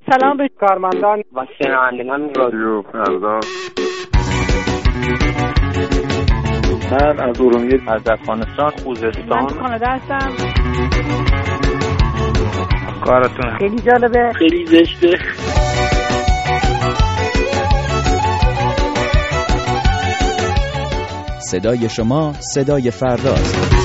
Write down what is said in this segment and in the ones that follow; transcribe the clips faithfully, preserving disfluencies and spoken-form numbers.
سلام به کارمندان و شنوندگان رادیو فردا. من از ارومیه، از افغانستان، خوزستان، من کانادا هستم. کارتون خیلی جالبه، خیلی زشته. صدای شما صدای فرداست.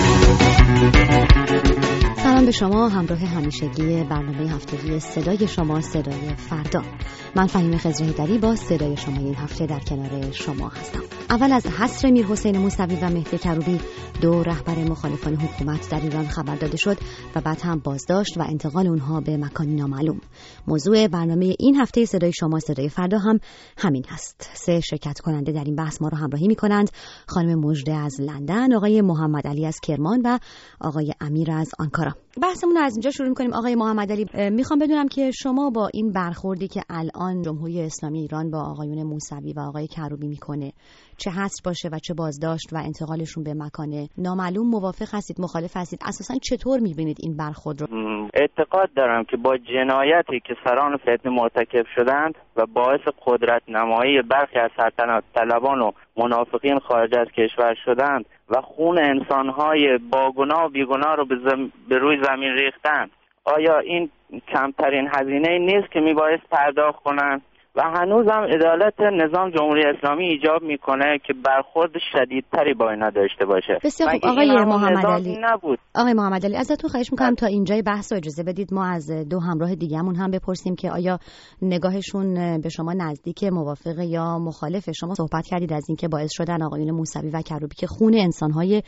سلام به شما همراه همیشگی برنامه هفتگی صدای شما صدای فردا. من فهیم خضرهیدری با صدای شما این هفته در کنار شما هستم. اول از حصر میرحسین موسوی و مهدی کروبی، دو رهبر مخالفان حکومت در ایران خبر داده شد و بعد هم بازداشت و انتقال اونها به مکانی نامعلوم. موضوع برنامه این هفته صدای شما صدای فردا هم همین هست. سه شرکت کننده در این بحث ما رو همراهی می‌کنند: خانم مژده از لندن، آقای محمد علی از کرمان و آقای امیر از آنکارا. بحثمون رو از اینجا شروع می‌کنیم. آقای محمد علی، میخوام بدونم که شما با این برخوردی که الان جمهوری اسلامی ایران با آقایون موسوی و آقای کروبی میکنه، چه حذف باشه و چه بازداشت و انتقالشون به مکان نامعلوم، موافق هستید، مخالف هستید؟ اساساً چطور میبینید این برخورد رو؟ اعتقاد دارم که با جنایتی که سران فتنه مرتکب شدند و باعث قدرت نمایی برخی از سلطنت طلبان و منافقین خارج از کشور شدند و خون انسانهای با گناه و بیگناه رو به, زم... به روی زمین ریختند، آیا این کمترین هزینه نیست که میبایست پرداخت کنند؟ و هنوز هم عدالت نظام جمهوری اسلامی ایجاب میکنه که برخورد شدیدتری با اینا داشته باشه. بسیار خوب آقای محمد علی. نبود. آقای محمد علی ازتون خواهش میکنم تا اینجای بحث رو اجازه بدید ما از دو همراه دیگه‌مون هم بپرسیم که آیا نگاهشون به شما نزدیک، موافق یا مخالف. شما صحبت کردید از اینکه باعث شدن آقایون موسوی و کروبی که خون انسان‌های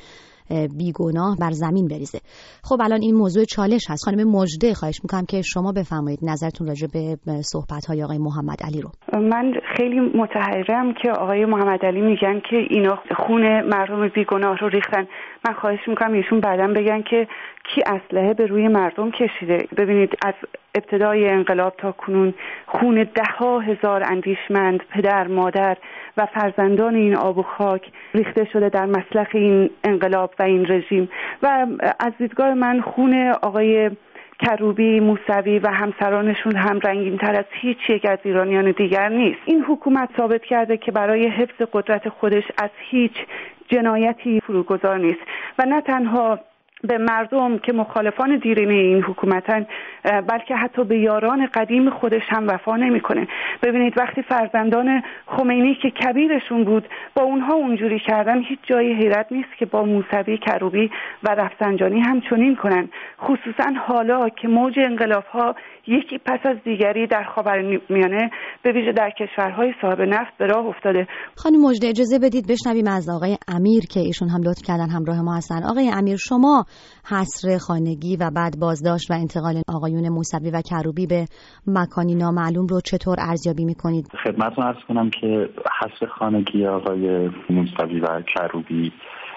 بیگناه بر زمین بریزه. خب الان این موضوع چالش هست. خانم مژده، خواهش میکنم که شما بفرمایید نظرتون راجع به صحبت‌های آقای محمد علی رو. من خیلی متحیرم که آقای محمد علی میگن که اینا خون مردم بیگناه رو ریختن. من خواهش میکنم ایشون بعداً بگن که کی اسلحه به روی مردم کشیده. ببینید از ابتدای انقلاب تا کنون خون ده ها هزار اندیشمند، پدر، مادر و فرزندان این آب و خاک ریخته شده در مسلخ این انقلاب و این رژیم و از دیدگاه من خون آقای کروبی، موسوی و همسرانشون هم رنگین تر از هیچ یک از ایرانیان دیگر نیست. این حکومت ثابت کرده که برای حفظ قدرت خودش از هیچ جنایتی فروگذار نیست و نه تنها به مردم که مخالفان دیرینه این حکومتن، بلکه حتی به یاران قدیم خودش هم وفا نمیکنه. ببینید وقتی فرزندان خمینی که کبیرشون بود با اونها اونجوری کردن، هیچ جای حیرت نیست که با موسوی، کروبی و رفسنجانی هم چنین کنن، خصوصا حالا که موج انقلاب‌ها یکی پس از دیگری در خاورمیانه به ویژه در کشورهای صاحب نفت به راه افتاده. خانم مژده اجازه بدید بشنویم از آقای امیر که ایشون هم لطف کردن همراه ما هستن. آقای امیر، شما حصر خانگی و بعد بازداشت و انتقال آقایون موسوی و کروبی به مکانی نامعلوم رو چطور ارزیابی میکنید؟ خدمتتون عرض کنم که حصر خانگی آقای موسوی و کروبی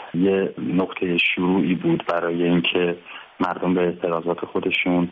یه نقطه شروعی بود برای اینکه مردم به اعتراضات خودشون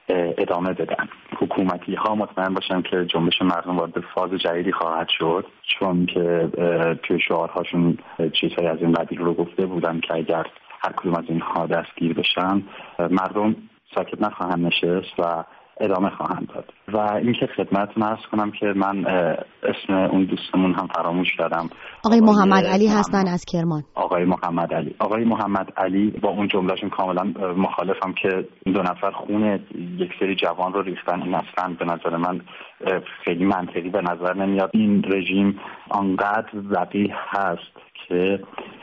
ادامه بدن. حکومتی ها مطمئن باشن که جنبش مردم وارد فاز جدیدی خواهد شد، چون که توی شعارهاشون چیزهای از این قبیل رو گفته بودن که اگر هر کدوم از اینها دستگیر بشن مردم ساکت نخواهند نشست و ادامه خواهند داد. و اینکه خدمتتون عرض کنم که من اسم اون دوستمون هم فراموش کردم، آقای محمد علی هستن از کرمان. آقای محمد علی آقای محمد علی با اون جملهشون کاملا مخالفم که این دو نفر خون یک سری جوان رو ریختن. این اصلا به نظر من خیلی منطقی به نظر نمیاد. این رژیم آنقدر وقیح هست که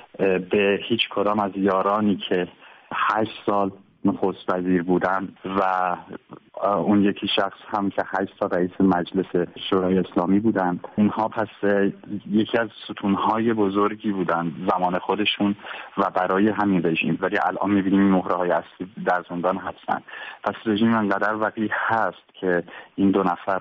به هیچ کدام از یارانی که هشت سال نخست وزیر بودن و اون یکی شخص هم که هشت سال رئیس مجلس شورای اسلامی بودن، اینها پس یکی از ستونهای بزرگی بودن زمان خودشون و برای همین رژیم، ولی الان میبینیم این مهره‌های اصلی در زندان هستن. پس رژیم انقدر وقیح هست که این دو نفر رو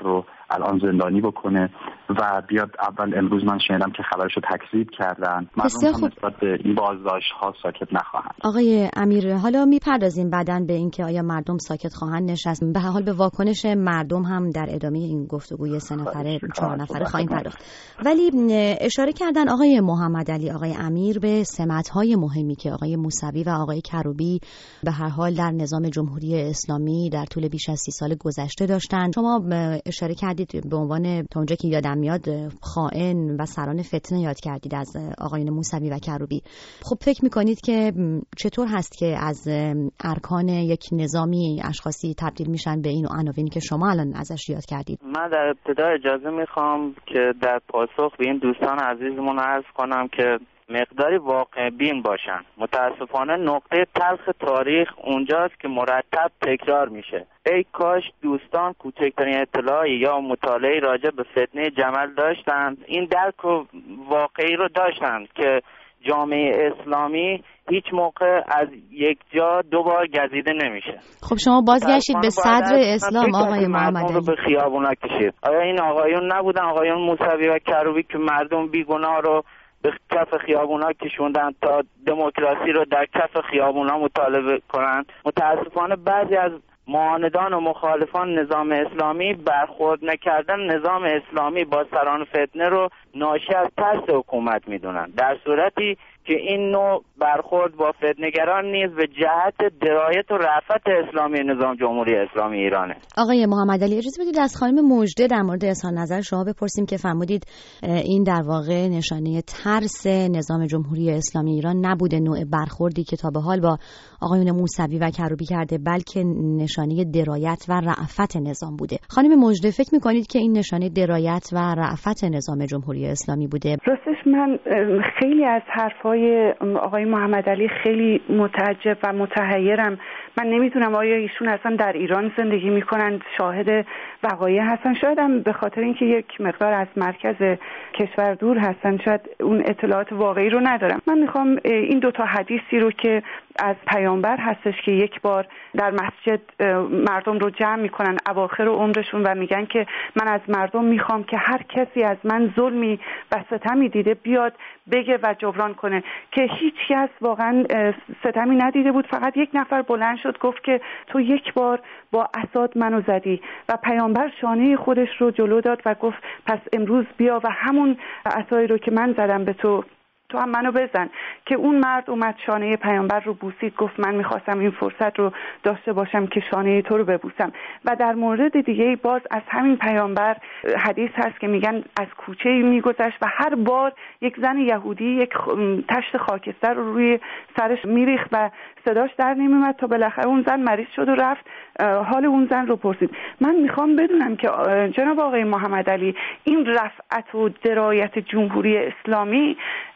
الان زندانی بکنه و بیاد. اول امروز من شنیدم که خبرشو تکذیب کردن. بسیار خوب. نسبت به این بازداشت ها ساکت نخواهند. آقای امیر، حالا میپردازیم بعداً به اینکه آیا مردم ساکت خواهند نشست. به هر حال به واکنش مردم هم در ادامه این گفتگوی سه نفره چهار نفره خواهیم پرداخت. ولی اشاره کردن آقای محمد علی، آقای امیر به سمت‌های مهمی که آقای موسوی و آقای کروبی به هر حال در نظام جمهوری اسلامی در طول بیش از سی سال گذشته داشتند. شما اشاره کردید به عنوان تا اونجا که یادم میاد خائن و سران فتنه یاد کردید از آقایون موسوی و کروبی. خب فکر میکنید که چطور هست که از ارکان یک نظامی اشخاصی تبدیل میشن به این عناوینی که شما الان ازش یاد کردید؟ من در ابتدا اجازه میخوام که در پاسخ به این دوستان عزیزمون عرض کنم که مقداری واقع بین باشن. متاسفانه نقطه تلخ تاریخ اونجاست که مرتب تکرار میشه. ای کاش دوستان کوچکترین اطلاعی یا مطالعه راجع به فتنه جمل داشتند، این درک و واقعی رو داشتند که جامعه اسلامی هیچ موقع از یک جا دو بار گزیده نمیشه. خب شما بازگشتید به صدر اسلام آقای محمد علی. به خیابونا کشید. آیا این آقایون نبودن، آقایون موسوی و کروبی که مردم بیگناه رو به کف خیابونا کشوندن تا دموکراسی رو در کف خیابونا مطالبه کنند؟ متاسفانه بعضی از معاندان و مخالفان نظام اسلامی برخورد نکردن نظام اسلامی با سران فتنه رو ناشی از ترس حکومت میدونن، در صورتی که این نوع برخورد با فتنه‌گران نیز به جهت درایت و رأفت اسلامی نظام جمهوری اسلامی ایرانه. آقای محمد علی، اجازه بدید از خانم مژده در مورد اظهار نظر شما بپرسیم که فرمودید این در واقع نشانه ترس نظام جمهوری اسلامی ایران نبوده نوع برخوردی که تا به حال با آقایون موسوی و کروبی کرده، بلکه نشانه درایت و رأفت نظام بوده. خانم مژده، فکر می‌کنید که این نشانه درایت و رأفت نظام جمهوری اسلامی بوده؟ راستش من خیلی از حرفای آقای محمد علی خیلی متعجب و متحیرم. من نمیدونم آیا ایشون اصلا در ایران زندگی میکنن، شاهد وقایع هستن، شاید هم به خاطر اینکه یک مقدار از مرکز کشور دور هستن شاید اون اطلاعات واقعی رو ندارم. من میخوام این دوتا حدیثی رو که از پیامبر هستش که یک بار در مسجد مردم رو جمع میکنن اواخر عمرشون و میگن که من از مردم میخوام که هر کسی از من ظلمی و ستمی دیده بیاد بگه و جبران کنه، که هیچ کس واقعا ستمی ندیده بود، فقط یک نفر بلند شد گفت که تو یک بار با عصات منو زدی و پیامبر شانه خودش رو جلو داد و گفت پس امروز بیا و همون عصایی رو که من زدم به تو تو هم منو بزن. که اون مرد اومد شانه پیامبر رو بوسید، گفت من میخواستم این فرصت رو داشته باشم که شانه تو رو ببوسم. و در مورد دیگه باز از همین پیامبر حدیث هست که میگن از کوچه میگذشت و هر بار یک زن یهودی یک تشت خاکستر رو روی سرش میریخت و صداش در نمیومد تا بالاخره اون زن مریض شد و رفت حال اون زن رو پرسید. من میخوام بدونم که جناب آقای محمد علی، این رفعت و درایت جمهوری اسلامی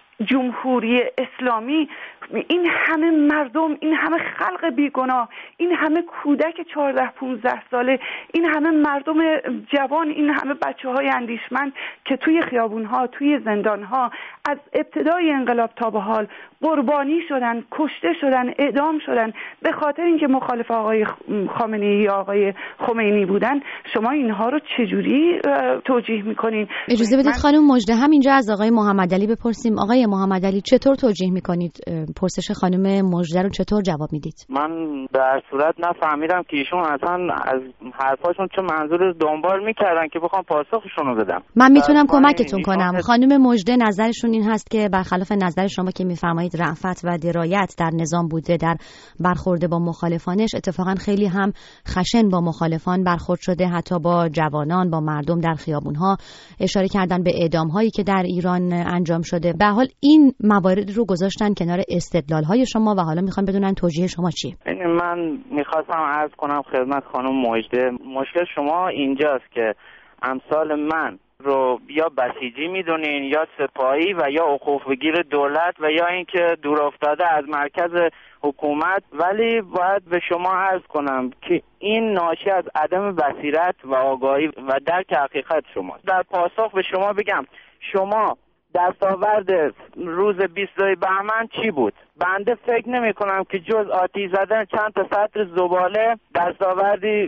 جمهوری اسلامی این همه مردم، این همه خلق بیگناه، این همه کودک چهارده پونزده ساله، این همه مردم جوان، این همه بچه های اندیشمند که توی خیابونها، توی زندانها از ابتدای انقلاب تا به حال قربانی شدن، کشته شدن، اعدام شدن به خاطر اینکه مخالف آقای خامنه‌ای یا آقای خمینی بودن، شما اینها رو چجوری توجیه میکنین؟ اجازه بدید خانم مژده همینجا از آقای محمد علی بپرسیم. آقای محمد علی، چطور توجیه میکنید پرسش خانم مژده رو، چطور جواب میدید؟ من در صورت نفهمیدم که ایشون اصلا از حرفاشون چه منظور دنبال میکردن که بخوام پاسخشون رو بدم. من میتونم کمکتون کنم. خانم مژده نظرشون این هست که برخلاف نظر شما که میفرمایید رأفت و درایت در نظام بوده در برخورد با مخالفانش، اتفاقا خیلی هم خشن با مخالفان برخورد شده، حتی با جوانان، با مردم در خیابونها. اشاره کردن به اعدام‌هایی که در ایران انجام شده. به حال این موارد رو گذاشتن کنار استدلال‌های شما و حالا میخوان بدونن توجیه شما چیه. من میخواستم عرض کنم خدمت خانم مژده، مشکل شما اینجاست که امثال من رو یا بسیجی میدونین یا سپاهی و یا حقوق بگیر دولت و یا اینکه دور افتاده از مرکز حکومت، ولی باید به شما عرض کنم که این ناشی از عدم بصیرت و آگاهی و درک حقیقت شماست. در پاسخ به شما بگم، شما دستاورد روز بیست بهمن چی بود؟ بنده فکر نمی کنم که جز آتش زدن چند تا سطر زباله دستاوردی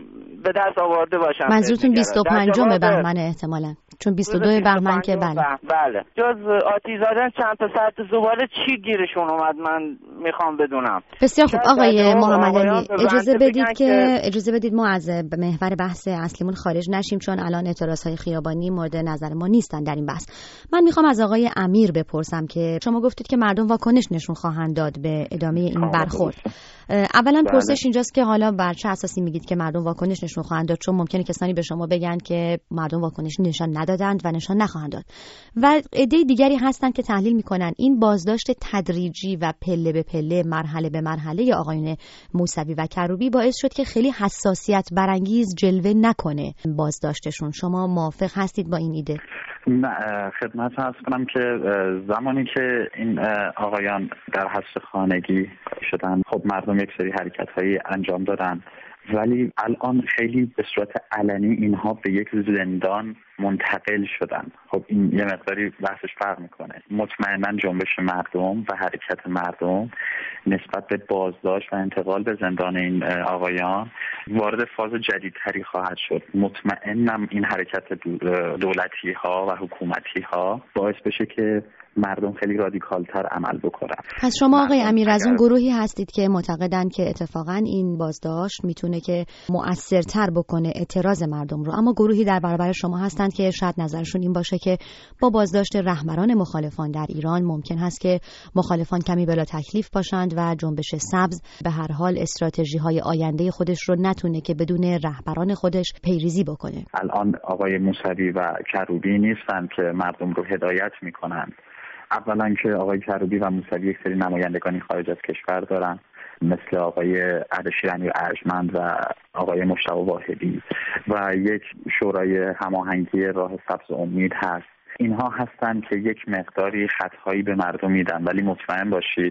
به دست آورده باشن. منظورتون بیست و پنجم بهمن احتمالاً، چون بیست و دو بهمن که بله بله جز آتیش زدن چند تا ساعت زباله چی گیرشون اومد من میخوام بدونم. بسیار خوب آقای محمد علی، اجازه بدید که اجازه بدید ما از محور بحث اصلیمون خارج نشیم، چون الان اعتراضهای خیابانی مورد نظر ما نیستن در این بحث. من میخوام از آقای امیر بپرسم که شما گفتید که مردم واکنش نشون خواهند داد به ادامه این برخورد. اولا پرسش اینجاست که حالا بر چه اساسی میگید که مردم واکنش نشون خواهند داد؟ چون ممکنه کسانی به شما بگن که مردم واکنش نشان ندادند و نشان نخواهند داد، و عده دیگری هستند که تحلیل میکنن این بازداشت تدریجی و پله به پله، مرحله به مرحله آقایون موسوی و کروبی باعث شد که خیلی حساسیت برانگیز جلوه نکنه بازداشتشون. شما موافق هستید با این ایده؟ نه، خدمت عرض کنم که زمانی که این آقایان در حبس خانگی شدن، خب مردم یک سری حرکت‌هایی انجام دادن، ولی الان خیلی به صورت علنی اینها به یک زندان منتقل شدن. خب این یه مقداری بحثش فرق میکنه. مطمئنا جنبش مردم و حرکت مردم نسبت به بازداشت و انتقال به زندان این آقایان وارد فاز جدیدتری خواهد شد. مطمئنم این حرکت دولتی ها و حکومتی ها باعث بشه که مردم خیلی رادیکالتر عمل بکنن. پس شما آقای امیر از اون گروهی هستید که معتقدن که اتفاقا این بازداشت میتونه که مؤثرتر بکنه اعتراض مردم رو، اما گروهی در برابر شما هستند که شاید نظرشون این باشه که با بازداشت رهبران مخالفان در ایران ممکن هست که مخالفان کمی بلا تکلیف باشند و جنبش سبز به هر حال استراتژی های آینده خودش رو نتونه که بدون رهبران خودش پیریزی بکنه. الان آقای موسوی و کروبی نیستن که مردم رو هدایت میکنن. اولا که آقای کروبی و موسوی یک سری نمایندگانی خارج از کشور دارن، مثل آقای اردشیر امیر ارجمند و آقای مشتاق واحدی، و یک شورای هماهنگی راه سبز امید هست. اینها هستن که یک مقداری خطهایی به مردم میدن، ولی مطمئن باشید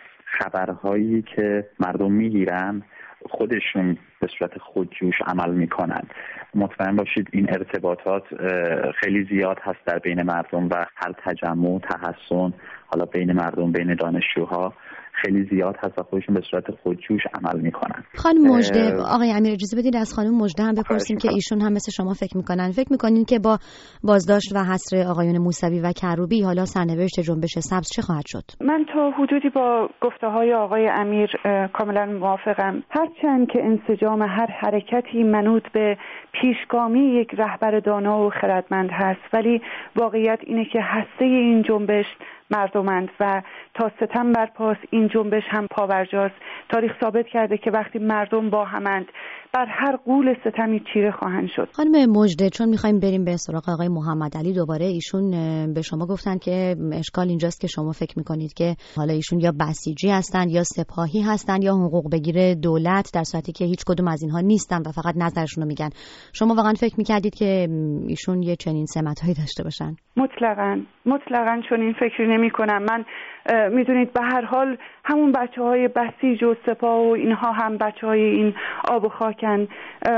خبرهایی که مردم میگیرن خودشون به صورت خودجوش عمل میکنن. مطمئن باشید این ارتباطات خیلی زیاد هست در بین مردم و هر تجمع تحسن حالا بین مردم، بین دانشجوها خیلی زیاد هست و خودشون به صورت خودجوش عمل میکنن. خانم مژده، آقای امیر اجازه بدید از خانم مژده هم بپرسیم که ایشون هم مثل شما فکر میکنن فکر میکنین که با بازداشت و حصر آقایون موسوی و کروبی حالا سرنوشت جنبش سبز چه خواهد شد؟ من تا حدودی با گفته های آقای امیر کاملا موافقم. هرچند که انسجام هر حرکتی منوط به پیشگامی یک رهبر دانا و خردمند هست، ولی واقعیت اینه که هسته این جنبش مردمند و تا ستم برپاس این جنبش هم پاورجاست. تاریخ ثابت کرده که وقتی مردم با همند بر هر غول ستمی چیره خواهند شد. خانم مژده، چون میخوایم بریم به سراغ آقای محمد علی دوباره، ایشون به شما گفتن که اشکال اینجاست که شما فکر میکنید که حالا ایشون یا بسیجی هستند یا سپاهی هستند یا حقوق بگیر دولت، در صورتی که هیچ کدوم از اینها نیستن و فقط نظرشون رو میگن. شما واقعا فکر میکردید که ایشون یه چنین سمت‌هایی داشته باشن؟ مطلقاً مطلقاً چون این فکر نمی‌کنم. من میدونید به هر حال همون بچه‌های بسیج و سپاه و اینها هم بچه‌های این آب و خاکن.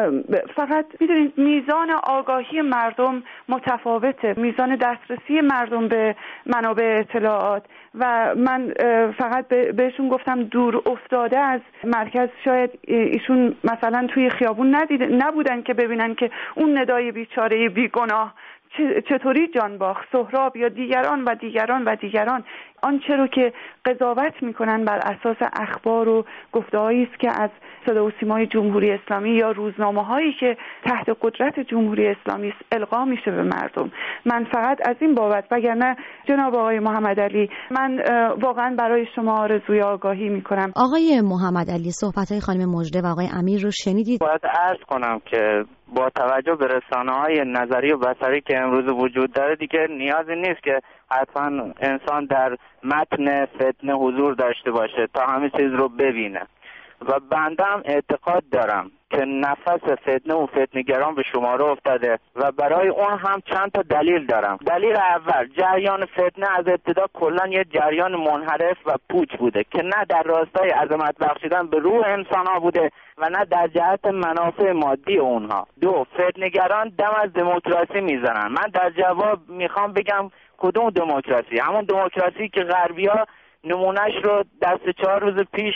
فقط میدونید میزان آگاهی مردم متفاوته، میزان دسترسی مردم به منابع اطلاعات، و من فقط بهشون گفتم دور افتاده از مرکز شاید ایشون مثلا توی خیابون ندیده نبودن که ببینن که اون ندای بیچاره بیگناه چطوری جان باخت، سهراب یا دیگران و دیگران و دیگران. آنچه رو که قضاوت میکنن بر اساس اخبار و گفته‌هایی است که از صدا و سیمای جمهوری اسلامی یا روزنامه‌هایی که تحت قدرت جمهوری اسلامی است القا میشه به مردم. من فقط از این بابت، وگرنه جناب آقای محمد علی، من واقعا برای شما آرزوی آگاهی میکنم. آقای محمد علی، صحبت‌های خانم مژده و آقای امیر رو شنیدید؟ باید عرض کنم که با توجه به رسانه‌های نظری و بصری که امروز وجود داره دیگه نیازی نیست که حتما انسان در متن فتنه حضور داشته باشه تا همه چیز رو ببینه، و بنده هم اعتقاد دارم که نفس فتنه و فتنه‌گران به شماره افتاده و برای اون هم چند تا دلیل دارم. دلیل اول، جریان فتنه از ابتدا کلا یه جریان منحرف و پوچ بوده که نه در راستای عظمت بخشیدن به روح انسان‌ها بوده و نه در جهت منافع مادی اونها. دو، فتنه‌گران دم از دموکراسی میزنن. من در جواب میخوام بگم کدوم دموکراسی؟ همون دموکراسی که غربی‌ها نمونهش رو دست چهار روز پیش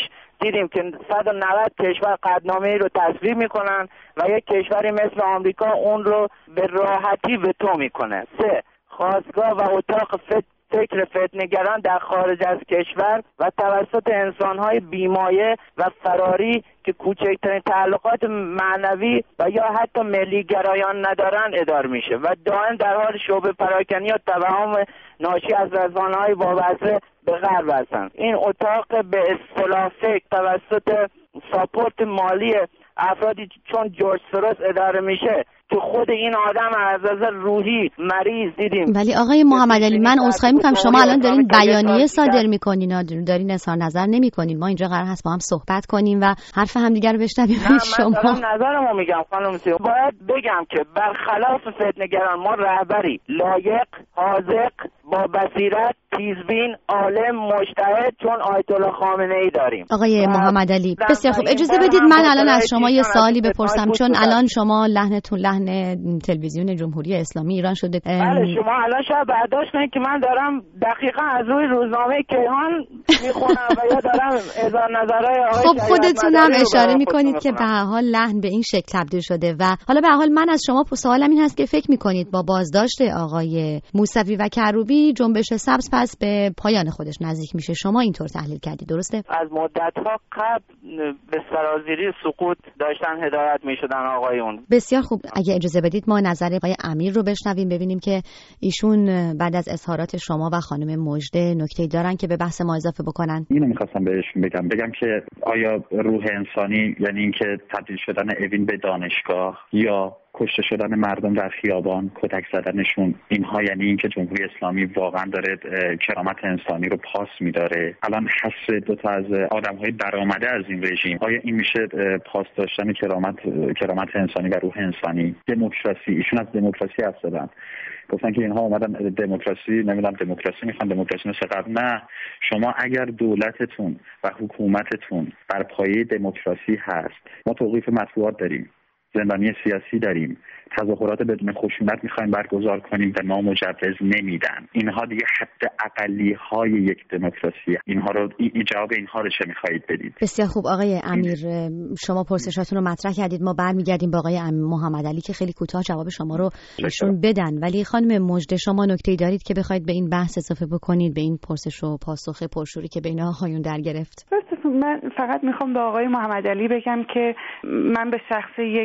دیدیم که صد و نود کشور قطعنامه رو تصویب میکنن و یک کشوری مثل آمریکا اون رو به راحتی وتو میکنه. سه، خاستگاه و اتاق فکر فتنه‌گران در خارج از کشور و توسط انسان‌های بیمایه و فراری که کوچکترین تعلقات معنوی و یا حتی ملی گرایان ندارن اداره میشه و دائم در حال شعبه پراکنی و توهم ناشی از رسانه‌های وابسته به غرب هستند. این اتاق به اصطلاح فکر توسط ساپورت مالی افرادی چون جورج سوروس اداره میشه که خود این آدم از نظر روحی مریض دیدیم. ولی آقای محمد علی من عذرخواهی میکنم شما الان دارین بیانیه صادر میکنین، دارین اظهار نظر نمیکنین. ما اینجا قرار هست با هم صحبت کنیم و حرف همدیگه رو بشنویم. شما من دارم نظرمو میگم خانم سی. باید بگم که برخلاف فتنه‌گران ما رهبری لایق، حاذق، با بصیرت، تیزبین، عالم، مجتهد چون آیت الله خامنه‌ای داریم. آقای محمد علی بسیار خوب، اجازه بدید من الان از شما یه سوالی بپرسم چون الان شما لحنتون لحن تلویزیون جمهوری اسلامی ایران شده. بله شما الان شاید برداشت کنید که من دارم دقیقاً از روی روزنامه کیهان میخونم و یا دارم اظهار نظرهای آقای خب خودتون هم اشاره میکنید که به هر حال لحن به این شکل تبدیل شده و حالا به هر حال من از شما سوالم این هست که فکر میکنید با بازداشت آقای موسوی و کروبی جنبش سبز پس به پایان خودش نزدیک میشه؟ شما اینطور تحلیل کردید درسته؟ از مدت‌ها قبل به سرازیری سقوط داشتن هدایت میشدن آقایون. بسیار خوب، اگه اجازه بدید ما نظر آقای امیر رو بشنویم ببینیم که ایشون بعد از اظهارات شما و خانم مژده نکته‌ای دارن که به بحث ما اضافه بکنن. اینو می‌خواستم بهشون بگم بگم که آیا روح انسانی یعنی اینکه تبدیل شدن اوین به دانشگاه یا کشته شدن مردم در خیابان، کتک زدنشون، اینها یعنی اینکه جمهوری اسلامی واقعا داره کرامت انسانی رو پاس میداره؟ الان حسر دو تا از آدم‌های درآمده از این رژیم، آیا این میشه پاس داشتن کرامت کرامت انسانی و روح انسانی؟ دموکراسی، ایشون از دموکراسی حرف زدن، گفتن که اینها اومدن دموکراسی، نمیدونم دموکراسی میخوان، دموکراسی مثل قبل. نه، شما اگر دولتتون و حکومتتون بر پایه دموکراسی هست، ما توقیف مطبوعات داریم، زندانی سیاسی داریم، تظاهرات بدون خشونت میخوایم برگزار کنیم و ما مجوز نمیدن. اینها دیگه حد اقلی های یک دموکراسی. اینها رو این جواب اینها رو چه میخواهید بدید؟ بسیار خوب آقای امیر، شما پرسشاتون رو مطرح کردید، ما برمیگردیم با آقای محمد علی که خیلی کوتاه جواب شما رو ایشون بدن. ولی خانم مژده شما نکته‌ای دارید که بخواید به این بحث اضافه بکنید، به این پرسش و پاسخ پرشوری که بین آقایون در گرفت؟ من فقط میخوام به آقای محمد علی بگم که من به شخص یک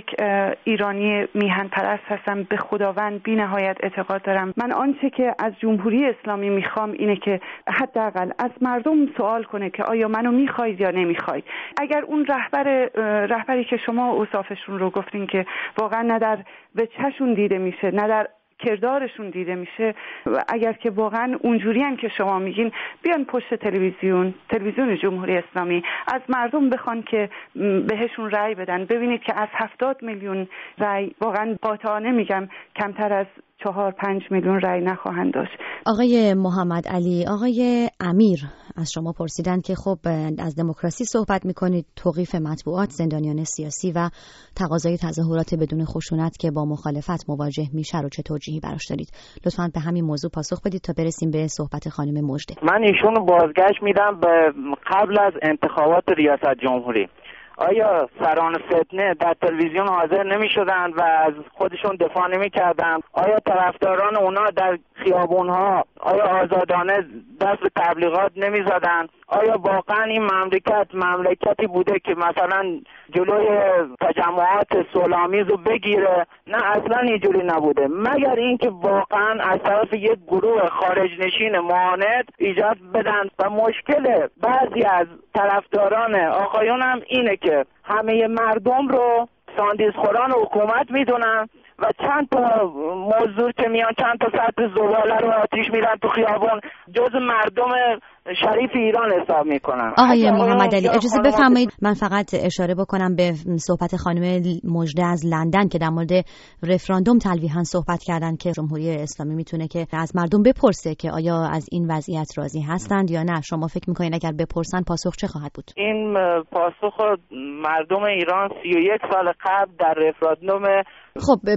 ایرانی میهن پرست هستم، به خداوند بی نهایت اعتقاد دارم. من آنچه که از جمهوری اسلامی میخوام اینه که حداقل از مردم سوال کنه که آیا منو میخواید یا نمیخواید. اگر اون رهبر رهبری که شما اوصافشون رو گفتین که واقعا نه در وجهشون دیده میشه نه در کردارشون دیده میشه، و اگر که واقعا اونجوری هم که شما میگین، بیان پشت تلویزیون تلویزیون جمهوری اسلامی از مردم بخوان که بهشون رأی بدن. ببینید که از هفتاد میلیون رأی واقعا قاطعانه میگم کمتر از چهار پنج میلیون رأی نخواهند داشت. آقای محمد علی، آقای امیر از شما پرسیدن که خب از دموکراسی صحبت میکنید، توقیف مطبوعات، زندانیان سیاسی و تقاضای تظاهرات بدون خشونت که با مخالفت مواجه میشه رو چه توجیهی براش دارید؟ لطفاً به همین موضوع پاسخ بدید تا برسیم به صحبت خانم مژده. من ایشون رو بازگشت میدم به قبل از انتخابات ریاست جمهوری. آیا سران فتنه در تلویزیون حاضر نمی شدن و از خودشون دفاع نمی کردن؟ آیا طرفداران اونا در خیابون ها آیا آزادانه دست به تبلیغات نمی زدن؟ آیا واقعا این مملکت مملکتی بوده که مثلا جلوی تجمعات صلح‌آمیز رو بگیره؟ نه، اصلا اینجوری نبوده، مگر اینکه واقعا از طرف یک گروه خارج نشین معاند ایجاد بدن. و مشکل بعضی از طرفداران آقایون هم اینه که همه مردم رو ساندیز خوران حکومت میدونن و چند تا موضوع که میان چند تا سطح زباله رو آتیش میدن تو خیابون جز مردم شریف ایران حساب میکنن. آقای محمد علی اجازه بفرمایید من فقط اشاره بکنم به صحبت خانم مژده از لندن که در مورد رفراندوم تلویحا صحبت کردن که جمهوری اسلامی میتونه که از مردم بپرسه که آیا از این وضعیت راضی هستند یا نه. شما فکر میکنین اگر بپرسن پاسخ چه خواهد بود؟ این پاسخ مردم ایران سی و یک سال قبل در رفراندوم خب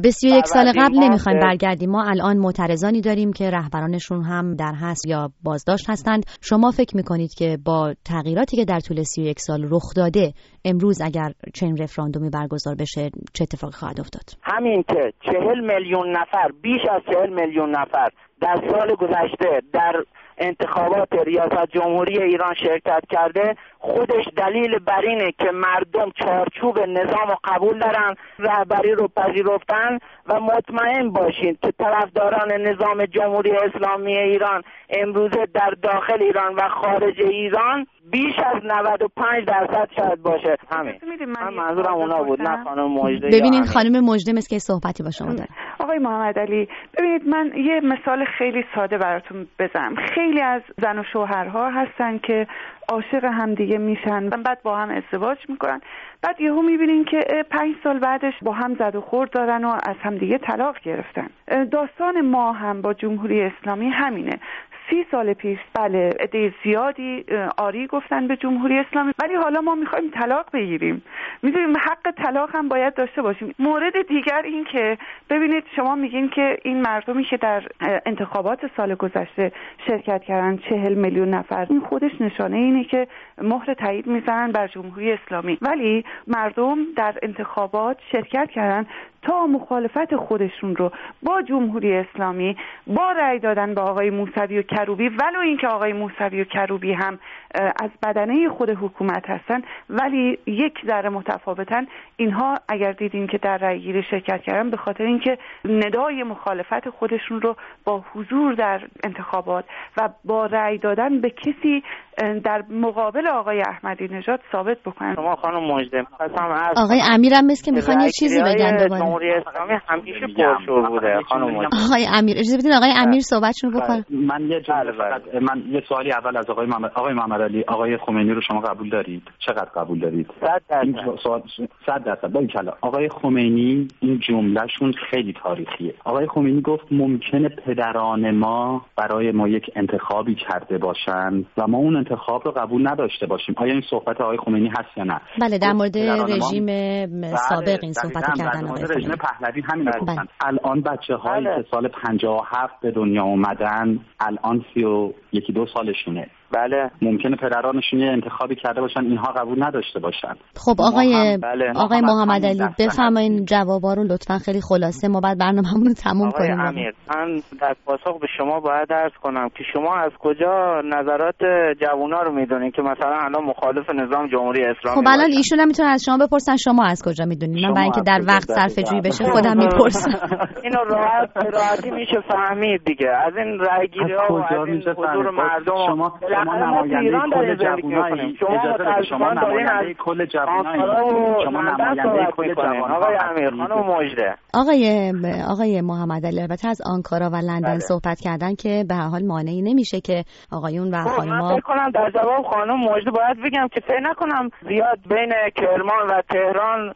به سی و یک سال قبل نمیخوایم برگردیم. ما الان معترضانی داریم که رهبرانشون هم در حبس یا بازداشت هستند. شما فکر میکنید که با تغییراتی که در طول سی و یک سال رخ داده امروز اگر چنین رفراندومی برگزار بشه چه اتفاقی خواهد افتاد؟ همین که چهل میلیون نفر، بیش از چهل میلیون نفر در سال گذشته در انتخابات ریاست جمهوری ایران شرکت کرده، خودش دلیل بر اینه که مردم چارچوب نظام رو قبول دارن، رهبری رو پذیرفتن و مطمئن باشین که طرفداران نظام جمهوری اسلامی ایران امروزه در داخل ایران و خارج ایران بیش از نود و پنج درصد شاید باشه. همین من منظورم اونا بود، نه خانم مجده. ببینید خانم مجده مثل که صحبتی با شما داره. آقای محمد علی، ببینید من یه مثال خیلی ساده براتون بزنم. خیلی از زن و شوهرها هستن که عاشق همدیگه میشن و بعد با هم ازدواج میکنن، بعد یهو میبینین که پنج سال بعدش با هم زد و خورد دارن و از همدیگه طلاق گرفتن. داستان ما هم با جمهوری اسلامی همینه. سی سال پیش بله عده زیادی آری گفتن به جمهوری اسلامی، ولی حالا ما میخوایم طلاق بگیریم. میدونیم حق طلاق هم باید داشته باشیم. مورد دیگر این که ببینید شما میگین که این مردمی که در انتخابات سال گذشته شرکت کردن چهل میلیون نفر، این خودش نشانه اینه که مهر تایید میزنن بر جمهوری اسلامی، ولی مردم در انتخابات شرکت کردن تا مخالفت خودشون رو با جمهوری اسلامی با رأی دادن به آقای موسوی و کروبی، ولو اینکه آقای موسوی و کروبی هم از بدنه خود حکومت هستن ولی یک ذره متفاوتن، اینها اگر دیدین که در رأی گیری شرکت کردن به خاطر اینکه ندای مخالفت خودشون رو با حضور در انتخابات و با رأی دادن به کسی در مقابل آقای احمدی نژاد ثابت بکنن. شما خانم مجده آقای امیرم مثل که میخوان یه چیزی بگن دوباره. جمهوری اسلامی همیشه پرشور بوده خانم مجده. آقای امیر اجازه بدین آقای امیر صحبتشون رو بکنن. من یه جمله من یه سوالی اول از آقای محمد آقای محمد علی، آقای خمینی رو شما قبول دارید؟ چقدر قبول دارید؟ صد درصد. صد درصد. باریکلا. آقای خمینی این جملهشون خیلی تاریخیه. آقای خمینی گفت ممکنه پدران ما برای ما یک انتخابی کرده باشن و ما اون انتخاب رو قبول نداشته باشیم. آیا این صحبت آقای خمینی هست یا نه؟ بله در مورد رژیم سابق این صحبت کردن آقای خمینی. رژیم پهلوی همین رو گفتن. الان بچه‌هایی که سال پنجاه و هفت به دنیا اومدن الان سی و یکی دو سالشونه. بله ممکنه پدرانشون یه انتخابی کرده باشن اینها قبول نداشته باشن. خب آقای بله. آقای محمد علی بفرمایید جوابا رو لطفا خیلی خلاصه، ما بعد برنامه‌مون رو تموم کنیم. آقای امیر من در پاسخ به شما باید عرض کنم که شما از کجا نظرات جوونا رو میدونین که مثلا الان مخالف نظام جمهوری اسلامی؟ خب الان ایشون هم میتونن از شما بپرسن شما از کجا میدونین. من برای اینکه در وقت صرفه‌جویی بشه خودم میپرسم. اینو راحت راحتی میشه فهمید دیگه از این رأی‌گیری‌ها و از این حضور مردم. شما شما نماینده کل جوانایی، اجازه بدید شما نماینده کل جوانایی، شما نماینده کل جوانایی. آقای امیر خانم مجده، آقای آقای محمد علی البته از آنکارا و لندن بله. صحبت کردن که به هر حال مانعی نمیشه که آقایون و خانم‌ها. من فکر کنم در جواب خانم مجده باید بگم که فکر نکنم زیاد بین کرمان و تهران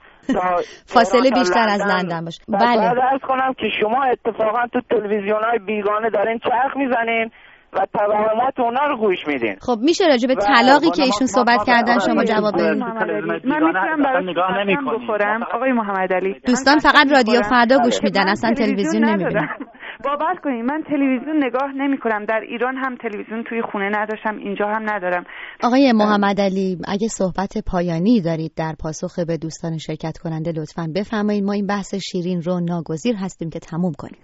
فاصله بیشتر از لندن باشه. بله باید عرض کنم که شما اتفاقا تو تلویزیون‌های بیگانه دارین چرخ میزنین و توهمات اونا رو گوش میدین. خب میشه راجع به طلاقی که ایشون صحبت کردن شما جواب بدید؟ من میتونم براتون بخورم آقای محمد علی. دوستان فقط رادیو فردا گوش میدن، اصلا تلویزیون نمیبینن. باور کنید من تلویزیون نگاه نمیکنم. در ایران هم تلویزیون توی خونه نداشتم، اینجا هم ندارم. آقای محمد علی اگه صحبت پایانی دارید در پاسخ به دوستان شرکت کننده لطفاً بفرمایید. ما این بحث شیرین رو ناگزیر هستیم که تموم کنیم.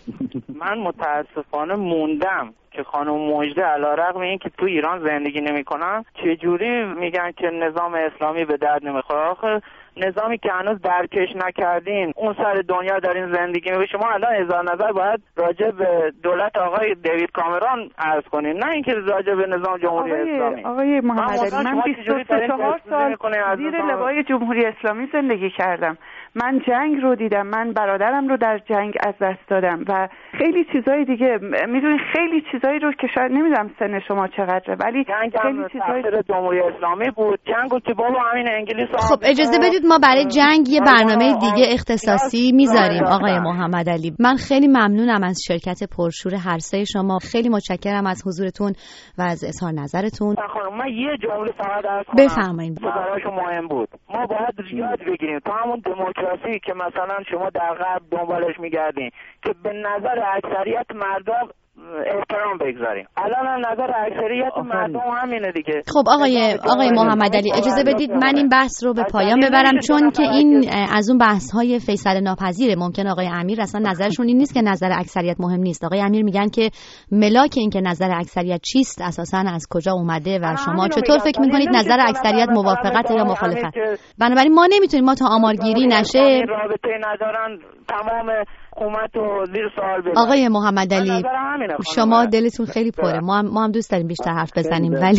من متاسفانه موندم که خانم مجده علیرغم این که تو ایران زندگی نمیکنن چجوری میگن که نظام اسلامی به درد نمیخوره. آخه نظامی که هنوز درکش نکردین اون سر دنیا دارین زندگی میکنین. شما الان اظهار نظر باید راجع به دولت آقای دیوید کامرون عرض کنین، نه اینکه راجع به نظام جمهوری آقای اسلامی. آقای محمد علی من بیست و چهار سال زیر لوای جمهوری اسلامی زندگی کردم. من جنگ رو دیدم، من برادرم رو در جنگ از دست دادم و خیلی چیزای دیگه. میدونین خیلی چیزایی رو که شاید نمیدونم سن شما چقدره ولی جنگ خیلی چیزای جمهوری اسلامی بود. جنگو که بابا همین انگلیس. خب اجازه بدید بدید ما برای جنگ یه برنامه دیگه اختصاصی میذاریم آقای محمد علی. من خیلی ممنونم از شرکت پرشور هر سه شما. خیلی متشکرم از حضورتون و از اظهار نظرتون. خانم من یه جمله فقط عرض کنم. بفرمایید. برایشون مهم بود. ما باید یاد بگیریم تا همون دموکراسی که مثلا شما در غرب دنبالش میگردین که به نظر اکثریت مردم احترام بگذاریم. الان هم نظر اکثریت مردم همینه دیگه. خب آقای آقای محمد علی اجازه بدید من این بحث رو به پایان ببرم، چون که این از اون بحث های فیصله ناپذیره. ممکن آقای امیر اصلا نظرشون این نیست که نظر اکثریت مهم نیست. آقای امیر میگن که ملاک این که نظر اکثریت چیست اساسا از کجا اومده و شما چطور فکر میکنید نظر اکثریت موافقت یا مخالفت. بنابراین ما نمیتونیم، ما تا آمارگیری نشه رابطه ندارن تمام حکومت رو زیر سوال ببریم. آقای محمد علی شما دلتون خیلی پره. ما هم, ما هم دوست داریم بیشتر حرف بزنیم ولی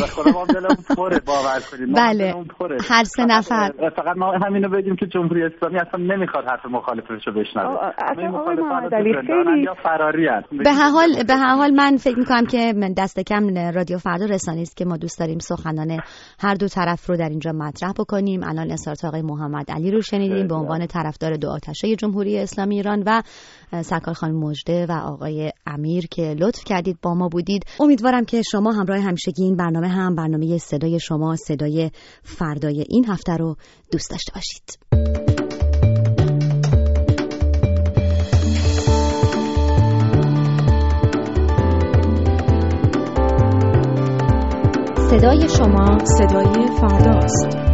بله هر سه نفر فقط ما همینو بگیم که جمهوری اسلامی اصلا نمیخواد حرف مخالفش رو بشنوه. اصلا آقای محمد علی خیلی یا فراری هست. به هر حال به هر حال من فکر می‌کنم که من دست کم رادیو فردا رسانه‌ای است که ما دوست داریم سخنان هر دو طرف رو در اینجا مطرح بکنیم. الان اظهارات آقای محمد علی رو شنیدیم به عنوان طرفدار دو آتشه جمهوری اسلامی ایران و سرکار خانم مژده و آقای امیر که لطف کردید با ما بودید. امیدوارم که شما همراه همیشگی این برنامه هم برنامه صدای شما، صدای فردای این هفته رو دوست داشته باشید. صدای شما، صدای فرداست.